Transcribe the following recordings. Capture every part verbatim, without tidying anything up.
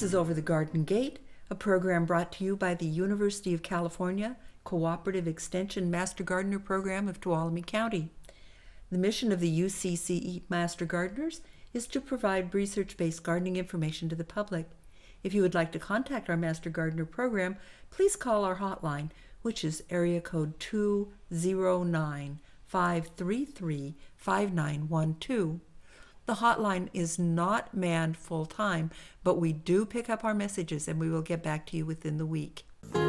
is Over the Garden Gate, a program brought to you by the University of California Cooperative Extension Master Gardener Program of Tuolumne County. The mission of the U C C E Master Gardeners is to provide research-based gardening information to the public. If you would like to contact our Master Gardener program, please call our hotline, which is area code two zero nine, five three three, five nine one two. The hotline is not manned full-time, but we do pick up our messages and we will get back to you within the week.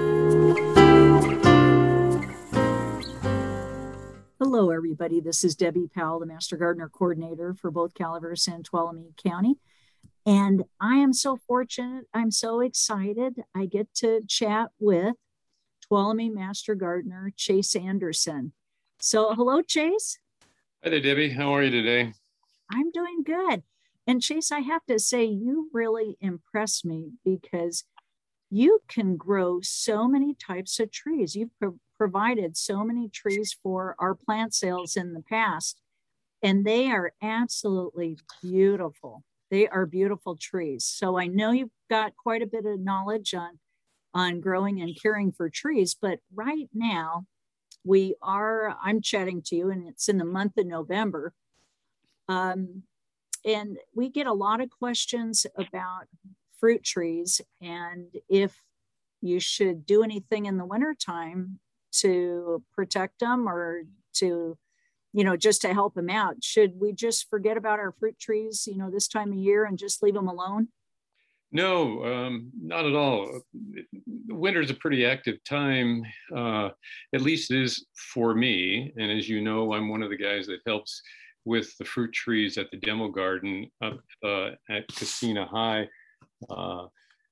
Hello, everybody. This is Debbie Powell, the Master Gardener Coordinator for both Calaveras and Tuolumne County. And I am so fortunate. I'm so excited. I get to chat with Tuolumne Master Gardener Chase Anderson. So hello, Chase. Hi there, Debbie. How are you today? I'm doing good. And Chase, I have to say, you really impress me because you can grow so many types of trees. You've pro- provided so many trees for our plant sales in the past, and they are absolutely beautiful. They are beautiful trees. So I know you've got quite a bit of knowledge on, on growing and caring for trees, but right now we are, I'm chatting to you, and it's in the month of November. Um, and we get a lot of questions about fruit trees and if you should do anything in the wintertime to protect them or to, you know, just to help them out. Should we just forget about our fruit trees, you know, this time of year and just leave them alone? No, um, not at all. Winter is a pretty active time, uh, at least it is for me. And as you know, I'm one of the guys that helps with the fruit trees at the demo garden up uh, at Casina High. Uh,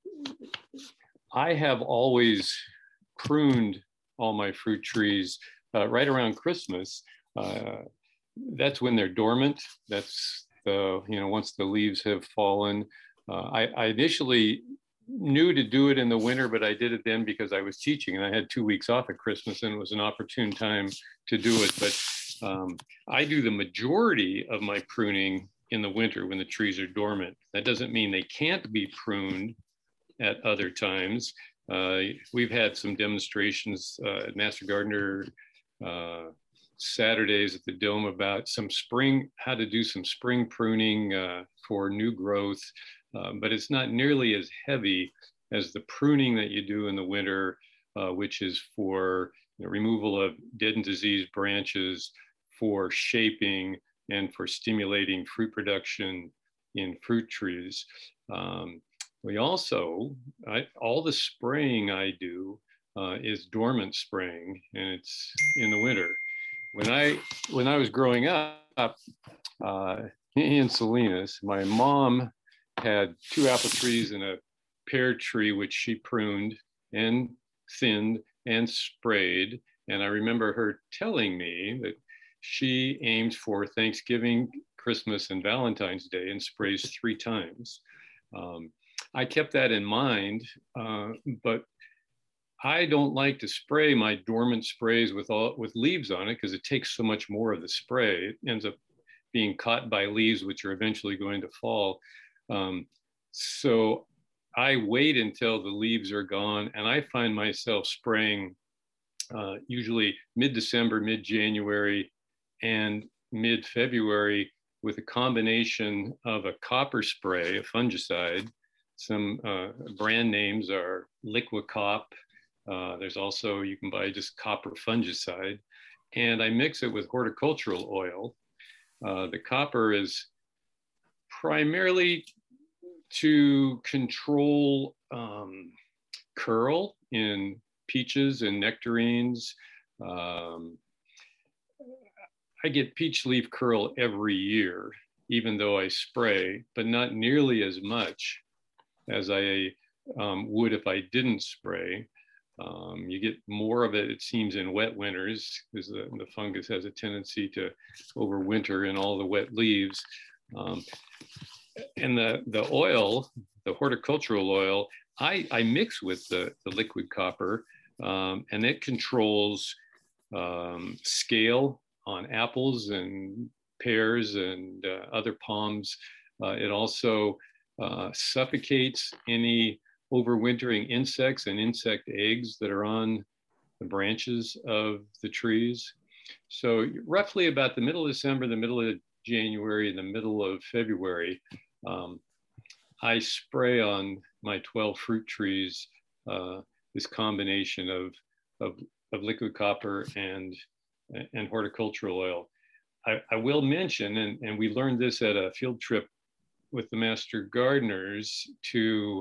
I have always pruned all my fruit trees uh, right around Christmas. Uh, that's when they're dormant. That's the, you know, once the leaves have fallen. Uh, I, I initially knew to do it in the winter, but I did it then because I was teaching and I had two weeks off at Christmas and it was an opportune time to do it. But Um, I do the majority of my pruning in the winter when the trees are dormant. That doesn't mean they can't be pruned at other times. Uh, we've had some demonstrations uh, at Master Gardener uh, Saturdays at the Dome about some spring, how to do some spring pruning uh, for new growth, uh, but it's not nearly as heavy as the pruning that you do in the winter, uh, which is for the removal of dead and diseased branches, for shaping and for stimulating fruit production in fruit trees. Um, we also, I, all the spraying I do uh, is dormant spraying, and it's in the winter. When I, when I was growing up uh, in Salinas, my mom had two apple trees and a pear tree, which she pruned and thinned and sprayed. And I remember her telling me that she aims for Thanksgiving, Christmas, and Valentine's Day and sprays three times. Um, I kept that in mind, uh, but I don't like to spray my dormant sprays with all with leaves on it because it takes so much more of the spray. It ends up being caught by leaves, which are eventually going to fall. Um, so I wait until the leaves are gone, and I find myself spraying uh, usually mid-December, mid-January, and mid-February with a combination of a copper spray, a fungicide. Some uh, brand names are Liquicop. Uh, there's also, you can buy just copper fungicide. And I mix it with horticultural oil. Uh, the copper is primarily to control um, curl in peaches and nectarines. Um, I get peach leaf curl every year, even though I spray, but not nearly as much as I um, would if I didn't spray. Um, you get more of it, it seems, in wet winters, because the, the fungus has a tendency to overwinter in all the wet leaves. Um, and the, the oil, the horticultural oil, I, I mix with the, the liquid copper, um, and it controls um, scale on apples and pears and uh, other palms. Uh, it also uh, suffocates any overwintering insects and insect eggs that are on the branches of the trees. So roughly about the middle of December, the middle of January, and the middle of February, um, I spray on my twelve fruit trees uh, this combination of, of, of liquid copper and, and horticultural oil. I, I will mention, and, and we learned this at a field trip with the Master Gardeners to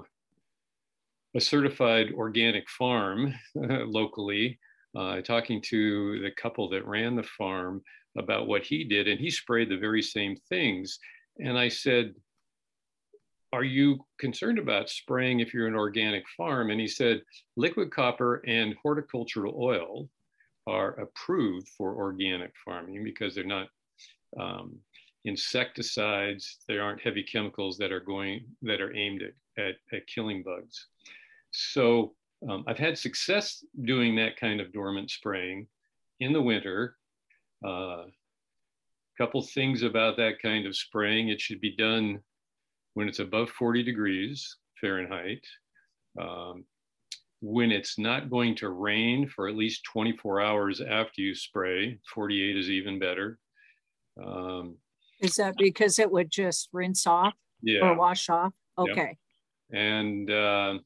a certified organic farm locally, uh, talking to the couple that ran the farm about what he did, and he sprayed the very same things. And I said, are you concerned about spraying if you're an organic farm? And he said, liquid copper and horticultural oil are approved for organic farming because they're not um, insecticides, there aren't heavy chemicals that are going, that are aimed at, at, at killing bugs. So um, I've had success doing that kind of dormant spraying in the winter. A uh, couple things about that kind of spraying: it should be done when it's above forty degrees Fahrenheit, um, when it's not going to rain for at least twenty-four hours after you spray. forty-eight is even better. Um, is that because it would just rinse off yeah. or wash off? Okay. Yep. And uh,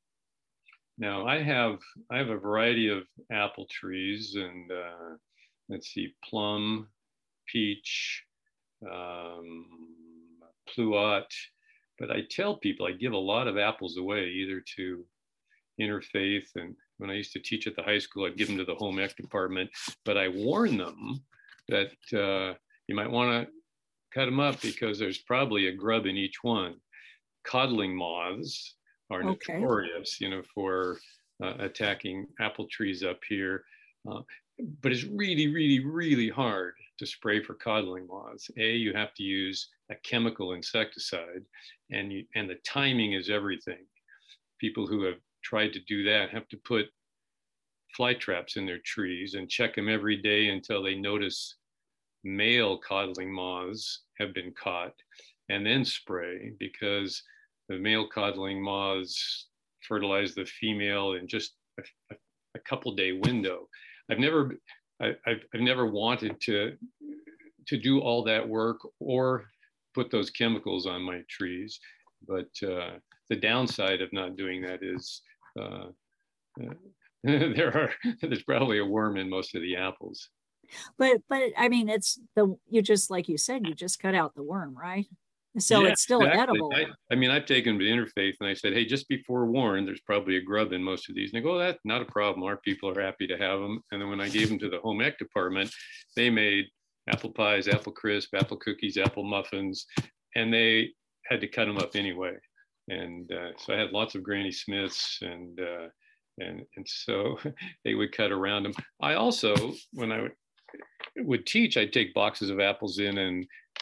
now I have I have a variety of apple trees, and uh, let's see, plum, peach, um, pluot. But I tell people I give a lot of apples away, either to Interfaith, and when I used to teach at the high school, I'd give them to the home ec department. But I warn them that uh, you might want to cut them up because there's probably a grub in each one. Codling moths are Okay. notorious, you know, for uh, attacking apple trees up here. Uh, but it's really, really, really hard to spray for codling moths. A, you have to use a chemical insecticide, and you, and the timing is everything. People who have tried to do that have to put fly traps in their trees and check them every day until they notice male codling moths have been caught, and then spray, because the male codling moths fertilize the female in just a, a, a couple day window. I've never, I, I've, I've never wanted to, to do all that work or put those chemicals on my trees. But uh, the downside of not doing that is uh, uh, there are, there's probably a worm in most of the apples. But, but I mean, it's the, you just, like you said, you just cut out the worm, right? So yeah, it's still exactly. edible. I, I mean, I've taken them to Interfaith and I said, hey, just be forewarned, there's probably a grub in most of these. And they go, oh, that's not a problem. Our people are happy to have them. And then when I gave them to the home ec department, they made apple pies, apple crisp, apple cookies, apple muffins, and they had to cut them up anyway. And uh, so I had lots of Granny Smiths, and uh, and and so they would cut around them. I also, when I would, would teach, I'd take boxes of apples in, and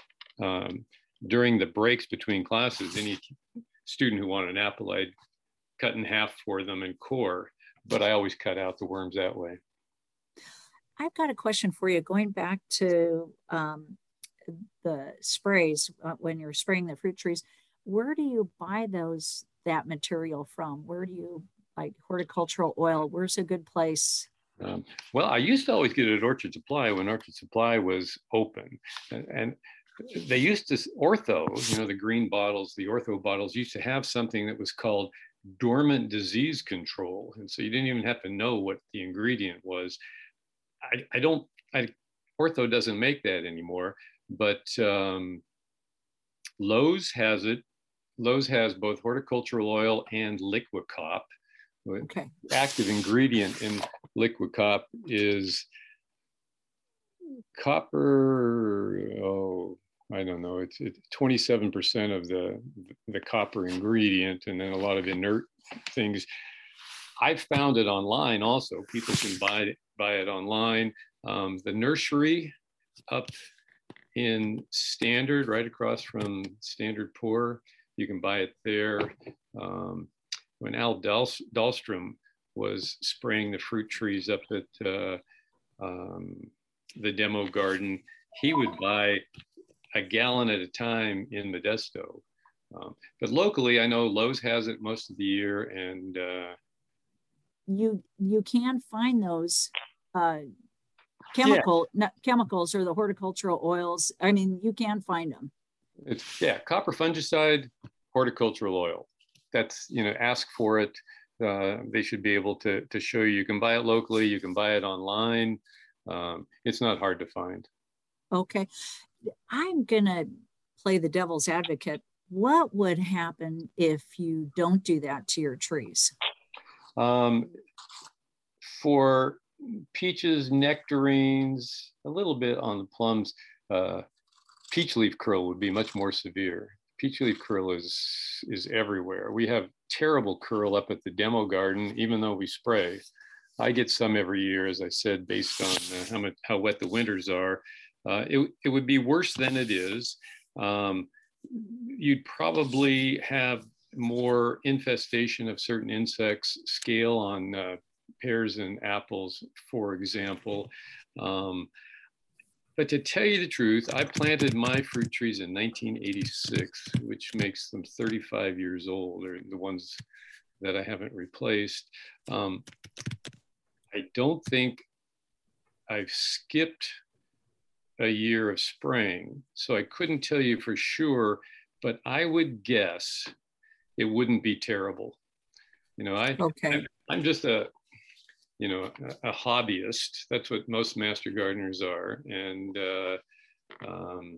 um, during the breaks between classes, any student who wanted an apple, I'd cut in half for them and core, but I always cut out the worms that way. I've got a question for you. Going back to um, the sprays, uh, when you're spraying the fruit trees, where do you buy those, that material from? Where do you, like horticultural oil, where's a good place? Um, well, I used to always get it at Orchard Supply when Orchard Supply was open. And, and they used to, Ortho, you know, the green bottles, the Ortho bottles used to have something that was called dormant disease control. And so you didn't even have to know what the ingredient was. I, I don't, I, Ortho doesn't make that anymore, but um, Lowe's has it. Lowe's has both horticultural oil and Liquicop. Okay. The active ingredient in Liquicop is copper. Oh, I don't know. It's, it's twenty-seven percent of the the copper ingredient, and then a lot of inert things. I found it online also. People can buy it buy it online. Um, the nursery up in Standard, right across from Standard Poor, you can buy it there. Um, when Al Dahl- Dahlstrom was spraying the fruit trees up at uh, um, the demo garden, he would buy a gallon at a time in Modesto. Um, but locally, I know Lowe's has it most of the year, and uh, You you can find those uh, yeah, chemical not chemicals or the horticultural oils. I mean, you can find them. it's yeah, copper fungicide, horticultural oil. That's, you know, ask for it. Uh, they should be able to to show you. You can buy it locally. You can buy it online. Um, it's not hard to find. Okay, I'm gonna play the devil's advocate. What would happen if you don't do that to your trees? Um, for peaches, nectarines, a little bit on the plums, uh, peach leaf curl would be much more severe. Peach leaf curl is is everywhere. We have terrible curl up at the demo garden, even though we spray. I get some every year, as I said, based on uh, how much how wet the winters are. Uh, it it would be worse than it is. Um, you'd probably have more infestation of certain insects, scale on uh, pears and apples, for example. Um, but to tell you the truth, I planted my fruit trees in nineteen eighty-six, which makes them thirty-five years old, or the ones that I haven't replaced. Um, I don't think I've skipped a year of spraying, so I couldn't tell you for sure, but I would guess it wouldn't be terrible. You know, I, Okay. I'm, I'm just a, you know, a, a hobbyist. That's what most master gardeners are. And uh, um,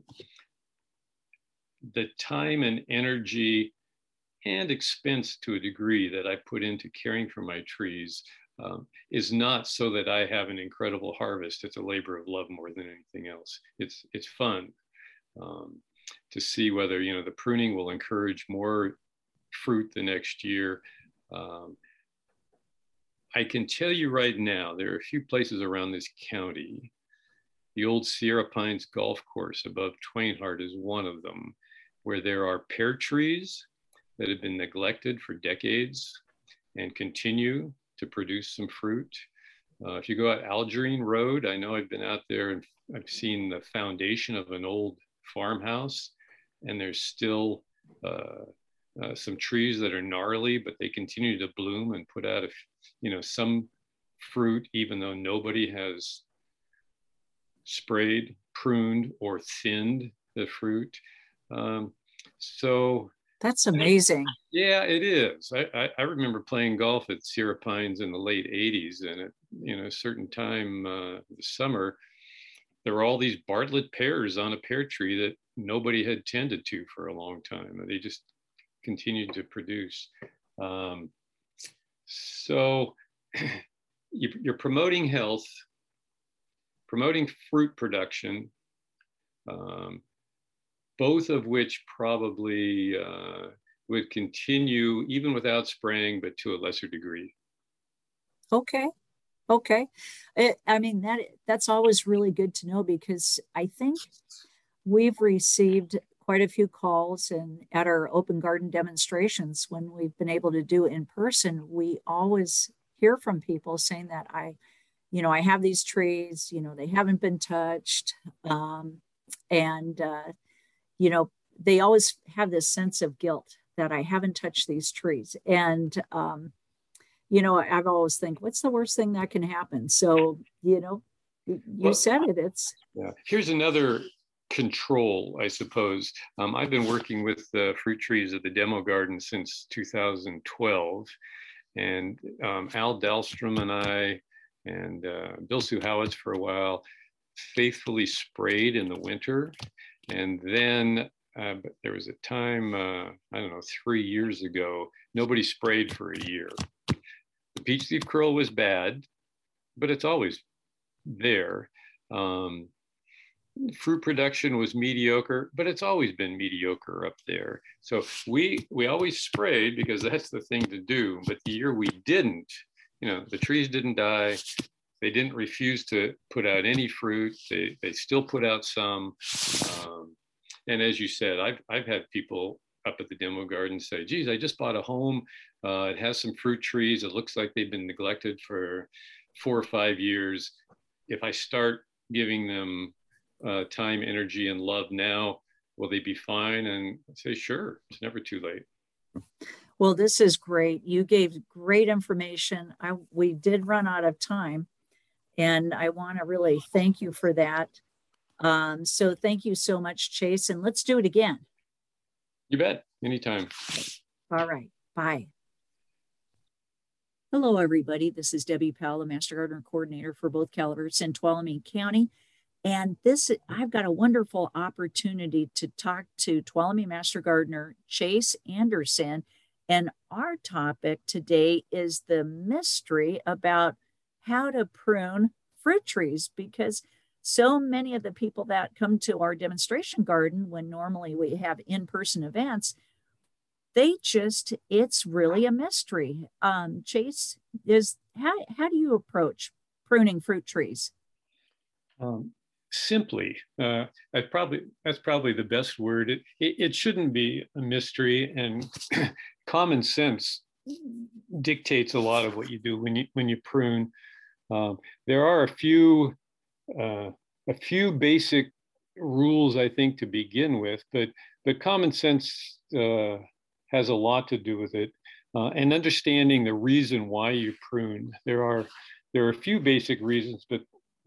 the time and energy and expense to a degree that I put into caring for my trees um, is not so that I have an incredible harvest. It's a labor of love more than anything else. It's, it's fun um, to see whether, you know, the pruning will encourage more fruit the next year. Um, I can tell you right now, there are a few places around this county. The old Sierra Pines golf course above Twainhart is one of them, where there are pear trees that have been neglected for decades and continue to produce some fruit. Uh, if you go out Algerine Road, I know I've been out there and I've seen the foundation of an old farmhouse, and there's still uh, uh, some trees that are gnarly, but they continue to bloom and put out, a, you know, some fruit, even though nobody has sprayed, pruned, or thinned the fruit. Um, so That's amazing. yeah, it is. I, I, I remember playing golf at Sierra Pines in the late eighties, and at, you know, a certain time uh, the summer, there were all these Bartlett pears on a pear tree that nobody had tended to for a long time. They just continued to produce. Um, so you, you're promoting health, promoting fruit production, um, both of which probably uh, would continue even without spraying, but to a lesser degree. Okay. Okay. It, I mean, that that's always really good to know, because I think we've received quite a few calls, and at our open garden demonstrations, when we've been able to do it in person, we always hear from people saying that I, you know, I have these trees, you know, they haven't been touched. Um, and, uh, you know, they always have this sense of guilt that I haven't touched these trees. And, um, you know, I've always think, what's the worst thing that can happen? So, you know, you well, said it, it's. Yeah. Here's another control, I suppose. Um, I've been working with the fruit trees at the demo garden since two thousand twelve. And um, Al Dahlstrom and I and uh, Bill Suhowitz for a while faithfully sprayed in the winter. And then uh, there was a time, uh, I don't know, three years ago, nobody sprayed for a year. The peach leaf curl was bad, but it's always there. Um, fruit production was mediocre, but it's always been mediocre up there. So we we always sprayed because that's the thing to do. But the year we didn't, you know, the trees didn't die. They didn't refuse to put out any fruit. They they still put out some. Um, and as you said, I've I've had people up at the demo garden say, geez, I just bought a home. Uh, it has some fruit trees. It looks like they've been neglected for four or five years. If I start giving them uh, time, energy, and love now, will they be fine? And I say, sure, it's never too late. Well, this is great. You gave great information. I, we did run out of time, and I want to really thank you for that. Um, so thank you so much, Chase, and let's do it again. You bet. Anytime. All right. Bye. Hello, everybody. This is Debbie Powell, the Master Gardener Coordinator for both Calaveras and Tuolumne County. And this, I've got a wonderful opportunity to talk to Tuolumne Master Gardener Chase Anderson. And our topic today is the mystery about how to prune fruit trees, because so many of the people that come to our demonstration garden, when normally we have in-person events, they just, it's really a mystery. Um, Chase, is how, how do you approach pruning fruit trees? Um, simply, uh, I probably that's probably the best word. It, it, it shouldn't be a mystery, and common sense dictates a lot of what you do when you when you prune. Um, there are a few uh, a few basic rules, I think, to begin with, but but common sense uh, has a lot to do with it, uh, and understanding the reason why you prune. There are there are a few basic reasons, but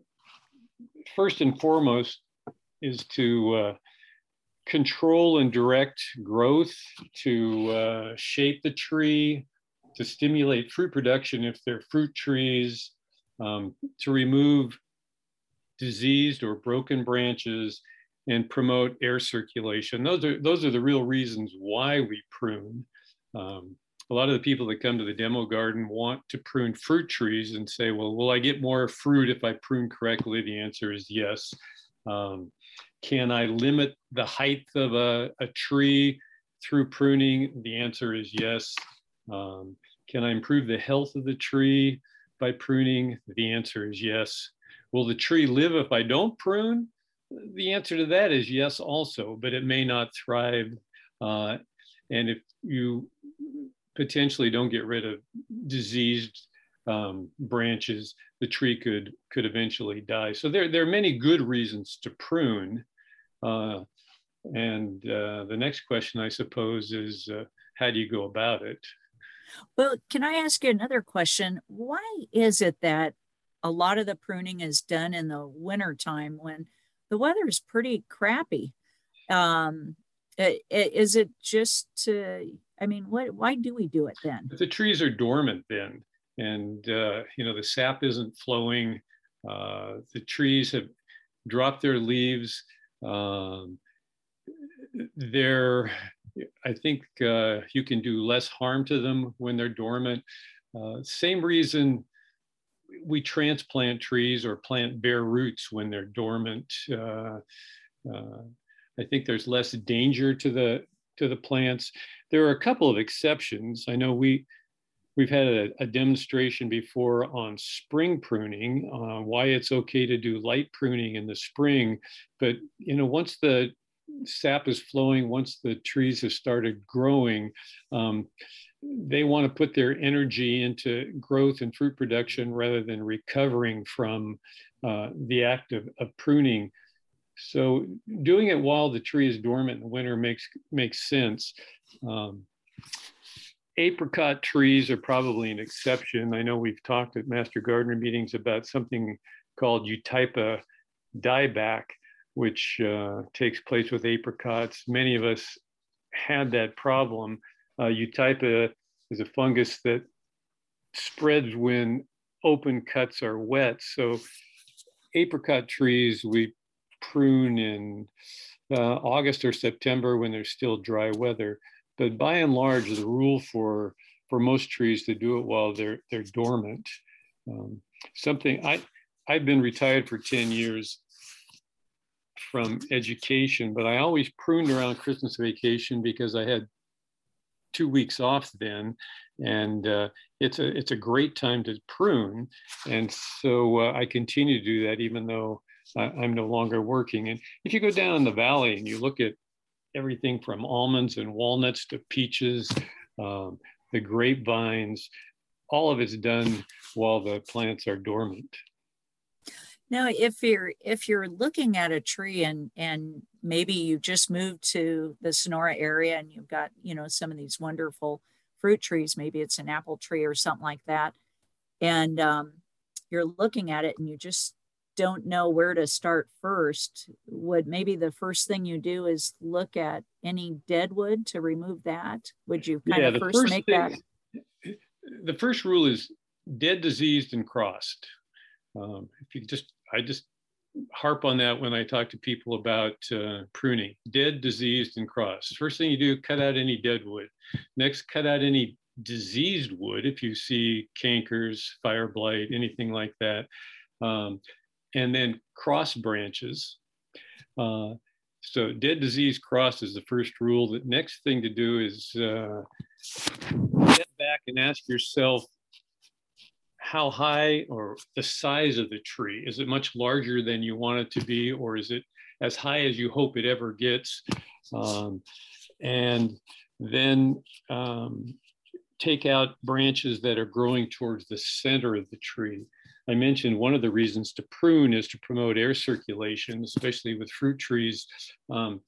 first and foremost is to uh, control and direct growth, to uh, shape the tree, to stimulate fruit production if they're fruit trees, um, to remove diseased or broken branches, and promote air circulation. Those are those are the real reasons why we prune. Um, a lot of the people that come to the demo garden want to prune fruit trees and say, well, will I get more fruit if I prune correctly? The answer is yes. Um, can I limit the height of a, a tree through pruning? The answer is yes. Um, can I improve the health of the tree by pruning? The answer is yes. Will the tree live if I don't prune? The answer to that is yes also, but it may not thrive. Uh, and if you potentially don't get rid of diseased um, branches, the tree could could eventually die. So there, there are many good reasons to prune. Uh, and uh, the next question, I suppose, is uh, how do you go about it? Well, can I ask you another question? Why is it that a lot of the pruning is done in the winter time when the weather is pretty crappy? Um, is it just to, I mean, what, why do we do it then? If the trees are dormant then, and uh, you know, the sap isn't flowing, uh, the trees have dropped their leaves. Um, they're, I think uh, you can do less harm to them when they're dormant. Uh, same reason we transplant trees or plant bare roots when they're dormant. Uh, uh, I think there's less danger to the to the plants. There are a couple of exceptions. I know we we've had a, a demonstration before on spring pruning, uh, why it's okay to do light pruning in the spring, but you know, once the sap is flowing, once the trees have started growing, um, they want to put their energy into growth and fruit production rather than recovering from uh, the act of, of pruning. So doing it while the tree is dormant in the winter makes makes sense. Um, apricot trees are probably an exception. I know we've talked at Master Gardener meetings about something called Eutypa dieback, which uh, takes place with apricots. Many of us had that problem. Uh, Eutypa is a fungus that spreads when open cuts are wet. So apricot trees we prune in uh, August or September when there's still dry weather. But by and large, the rule for for most trees to do it while they're they're dormant. Um, something I I've been retired for ten years from education, but I always pruned around Christmas vacation because I had two weeks off then, and uh, it's a it's a great time to prune, and so uh, I continue to do that even though I, I'm no longer working. And if you go down in the valley and you look at everything from almonds and walnuts to peaches, um, the grapevines, all of it's done while the plants are dormant. Now, if you're if you're looking at a tree and and maybe you just moved to the Sonora area and you've got, you know, some of these wonderful fruit trees, maybe it's an apple tree or something like that, and um, you're looking at it and you just don't know where to start first, would maybe the first thing you do is look at any dead wood to remove that? Would you kind Yeah, of the first first make thing, that? the first rule is dead, diseased, and crossed. Um, if you just, I just harp on that when I talk to people about uh, pruning. Dead, diseased, and crossed. First thing you do, cut out any dead wood. Next, cut out any diseased wood if you see cankers, fire blight, anything like that. Um, and then cross branches. Uh, so dead, diseased, crossed is the first rule. The next thing to do is uh, get back and ask yourself, how high or the size of the tree? Is it much larger than you want it to be, or is it as high as you hope it ever gets? Um, and then um, take out branches that are growing towards the center of the tree. I mentioned one of the reasons to prune is to promote air circulation, especially with fruit trees. Um,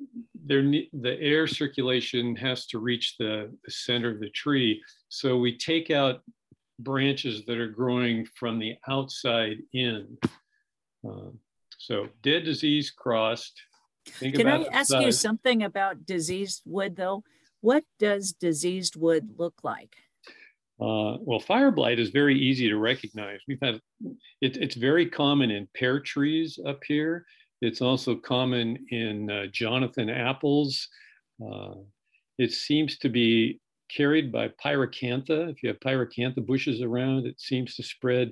the air circulation has to reach the, the center of the tree. So we take out branches that are growing from the outside in. Uh, so dead, disease, crossed. Think Can about I ask size. you something about diseased wood though? What does diseased wood look like? Uh, well, fire blight is very easy to recognize. We've had it, it's very common in pear trees up here. It's also common in uh, Jonathan apples. Uh, it seems to be carried by pyracantha. If you have pyracantha bushes around, it seems to spread.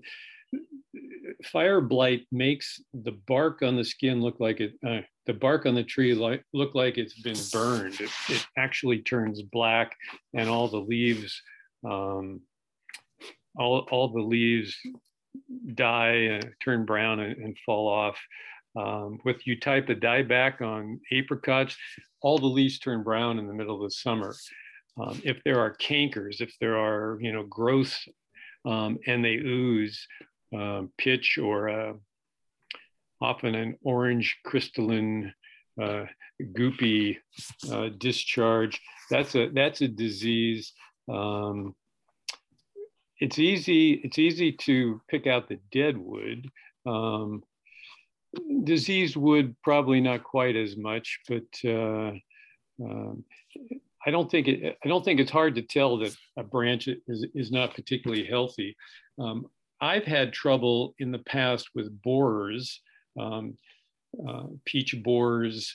Fire blight makes the bark on the skin look like it, uh, the bark on the tree like, look like it's been burned. It, it actually turns black, and all the leaves, um, all, all the leaves die and turn brown and, and fall off. Um, with you type the dieback on apricots, all the leaves turn brown in the middle of the summer. Um, if there are cankers, if there are, you know, growths um, and they ooze um, pitch or uh, often an orange crystalline uh, goopy uh, discharge, that's a that's a disease. Um, it's easy it's easy to pick out the dead wood. Um, diseased wood probably not quite as much, but uh, um, I don't think it. I don't think it's hard to tell that a branch is is not particularly healthy. Um, I've had trouble in the past with borers, um, uh, peach borers,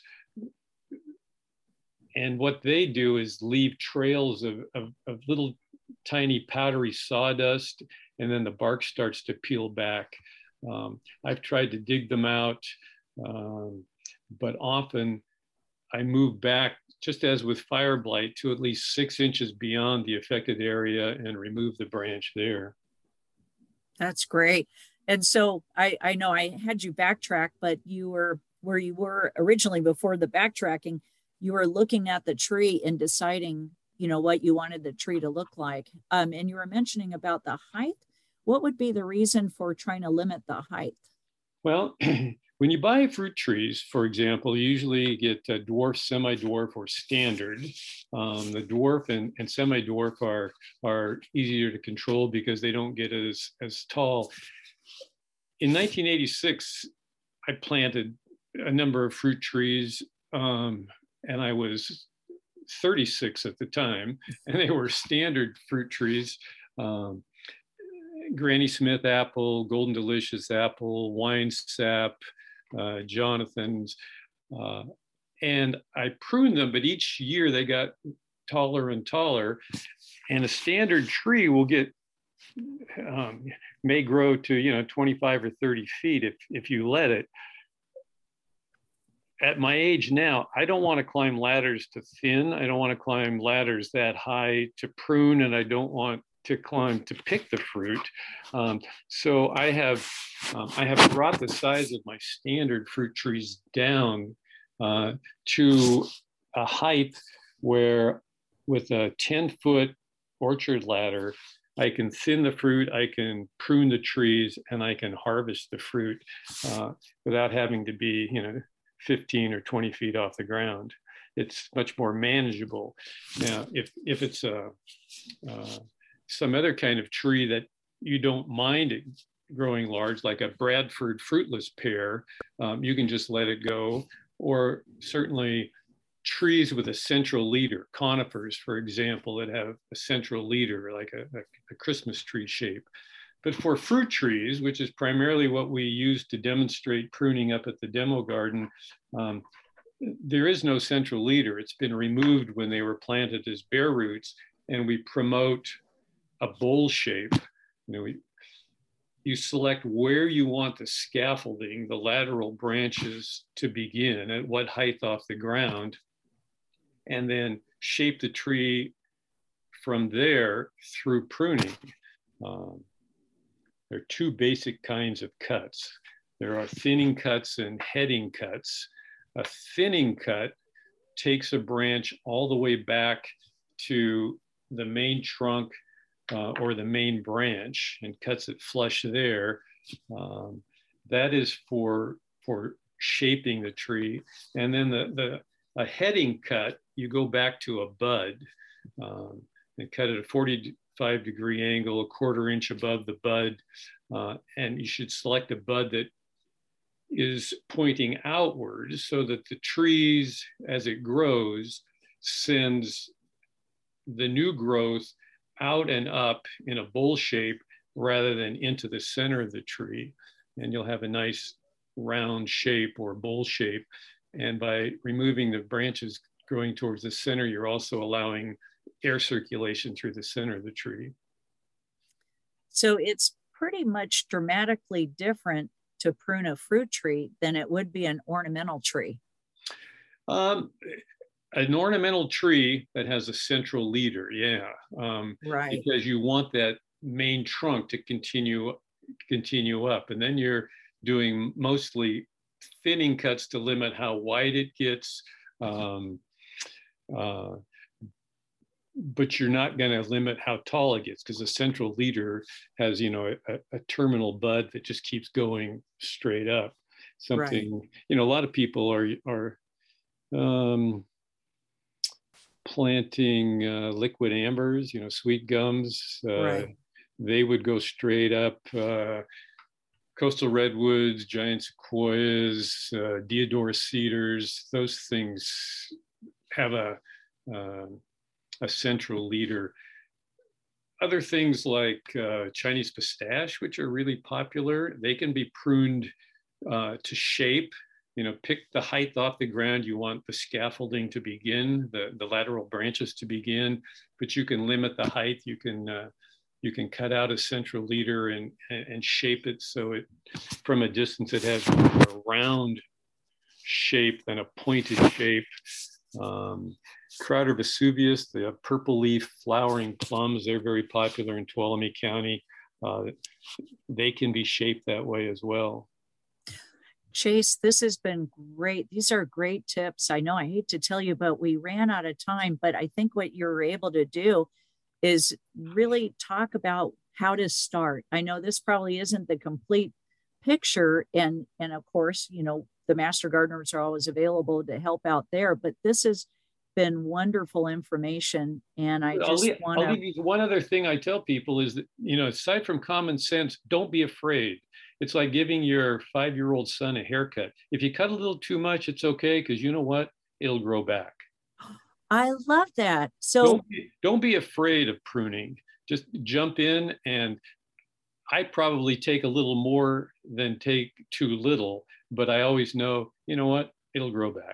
and what they do is leave trails of, of, of little tiny powdery sawdust, and then the bark starts to peel back. Um, I've tried to dig them out, um, but often I move back, just as with fire blight, to at least six inches beyond the affected area and remove the branch there. That's great. And so I, I know I had you backtrack, but you were where you were originally before the backtracking, you were looking at the tree and deciding, you know, what you wanted the tree to look like. Um, and you were mentioning about the height. What would be the reason for trying to limit the height? Well, when you buy fruit trees, for example, you usually get a dwarf, semi-dwarf, or standard. Um, the dwarf and, and semi-dwarf are, are easier to control because they don't get as, as tall. In nineteen eighty-six, I planted a number of fruit trees, um, and I was thirty-six at the time, and they were standard fruit trees. Um, Granny Smith apple, Golden Delicious apple, Wine Sap, uh, Jonathan's, uh, and I pruned them, but each year they got taller and taller, and a standard tree will get, um, may grow to, you know, twenty-five or thirty feet if, if you let it. At my age now, I don't want to climb ladders to thin. I don't want to climb ladders that high to prune, and I don't want to climb to pick the fruit. Um, so I have um, I have brought the size of my standard fruit trees down uh, to a height where, with a ten foot orchard ladder, I can thin the fruit, I can prune the trees, and I can harvest the fruit uh, without having to be, you know, fifteen or twenty feet off the ground. It's much more manageable. Now, if, if it's a, uh, some other kind of tree that you don't mind it growing large, like a Bradford fruitless pear, um, you can just let it go. Or certainly trees with a central leader, conifers, for example, that have a central leader, like a, a, a Christmas tree shape. But for fruit trees, which is primarily what we use to demonstrate pruning up at the demo garden, um, there is no central leader. It's been removed when they were planted as bare roots, and we promote a bowl shape. You know, we, you select where you want the scaffolding, the lateral branches to begin, at what height off the ground, and then shape the tree from there through pruning. Um, there are two basic kinds of cuts. There are thinning cuts and heading cuts. A thinning cut takes a branch all the way back to the main trunk uh, or the main branch and cuts it flush there. Um, that is for, for shaping the tree. And then the, the a heading cut, you go back to a bud um, and cut at a forty-five degree angle, a quarter inch above the bud. Uh, and you should select a bud that is pointing outward so that the trees, as it grows, sends the new growth out and up in a bowl shape rather than into the center of the tree. And you'll have a nice round shape or bowl shape. And by removing the branches growing towards the center, you're also allowing air circulation through the center of the tree. So it's pretty much dramatically different to prune a fruit tree than it would be an ornamental tree. Um, an ornamental tree that has a central leader, yeah. Um, right. Because you want that main trunk to continue, continue up. And then you're doing mostly thinning cuts to limit how wide it gets. Um, uh, but you're not going to limit how tall it gets, because the central leader has, you know, a, a terminal bud that just keeps going straight up. Something, right. You know, a lot of people are are um, planting uh, liquid ambers, you know, sweet gums. Uh, right. They would go straight up. Uh, coastal redwoods, giant sequoias, uh, deodar cedars, those things have a uh, a central leader. Other things like uh, Chinese pistache, which are really popular, they can be pruned uh, to shape. You know, pick the height off the ground you want the scaffolding to begin, the, the lateral branches to begin, but you can limit the height. You can uh, you can cut out a central leader and, and, and shape it so it, from a distance, it has a round shape than a pointed shape. Um, Crowder Vesuvius, the purple leaf flowering plums, they're very popular in Tuolumne County. Uh, they can be shaped that way as well. Chase, this has been great. These are great tips. I know I hate to tell you, but we ran out of time, but I think what you're able to do is really talk about how to start. I know this probably isn't the complete picture. And, and of course, you know, the Master Gardeners are always available to help out there, but this has been wonderful information. And I just want to... I'll leave you one other thing I tell people is that, you know, aside from common sense, don't be afraid. It's like giving your five-year-old son a haircut. If you cut a little too much, it's okay, because you know what? It'll grow back. I love that. So don't be, don't be afraid of pruning. Just jump in, and I probably take a little more than take too little, but I always know, you know what? It'll grow back.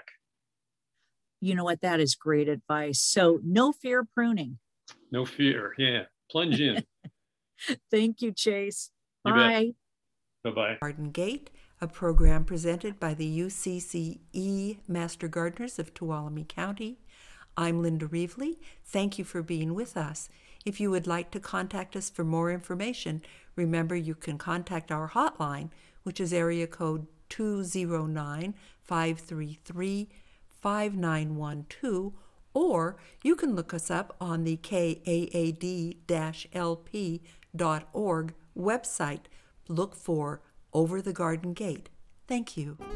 You know what? That is great advice. So no fear pruning. No fear. Yeah. Plunge in. Thank you, Chase. You Bye. Bye-bye. Garden Gate, a program presented by the U C C E Master Gardeners of Tuolumne County. I'm Linda Reevely. Thank you for being with us. If you would like to contact us for more information, remember you can contact our hotline, which is area code two oh nine, five three three, five nine one two, or you can look us up on the K A A D L P dot org website. Look for Over the Garden Gate. Thank you.